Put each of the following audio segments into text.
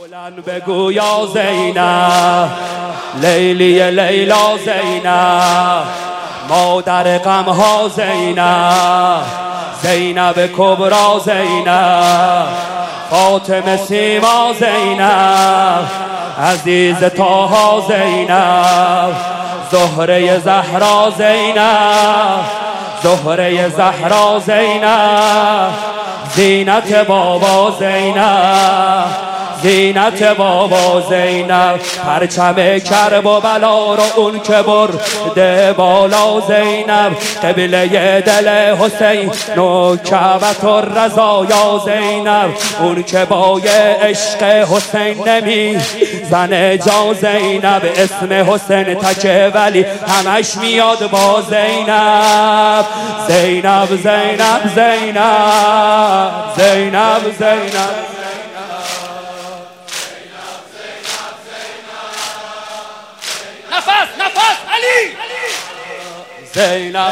بلند بگو یا زینب، لیلی لیلا زینب، مادر غمها زینب، زینب کبرا زینب، فاطمه سیما زینب، عزیز طاها زینب، زهره زهرا زینب، زهره زهرا زینب، زینت بابا زینب، زینت بابا زینب، پرچم کرب و بلا رو اون که برده بالا زینب، قبله دل حسین نوکبت و رضا یا زینب، اون که با عشق حسین نمی زن جا زینب، اسم حسین تکه ولی همش میاد با زینب، زینب زینب زینب زینب زینب نفس علی زینب،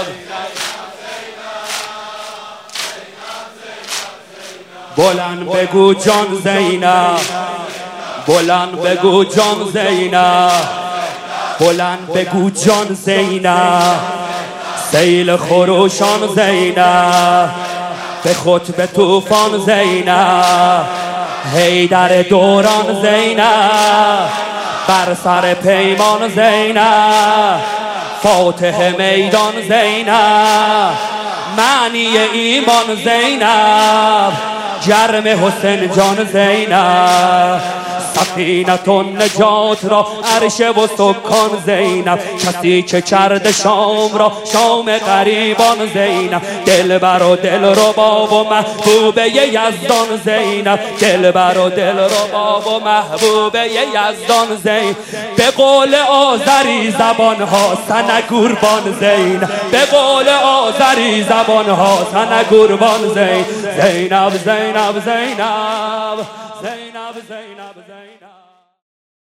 بلند بگو جان زینب، بلند بگو جان زینب، بلند بگو جان زینب، سیل خروشان زینب، به خطب طوفان زینب، حیدر دوران زینب، بر سر پیمان زینب، فاتح میدان زینب، معنی ایمان زینب، جرم حسین جان زینب، سفینة النجات را عرش و سکان زینب، کسی که کرد شام را شام غریبان زینب، دلبر و دلربا و محبوب یزدان زینب، دلبر و دلربا و محبوب یزدان زینب، به قول آذری زبان ها سن قربان زینب، به قول آذری زبان ها سن قربان زینب، زینب زینب زینب زینب زینب زینب.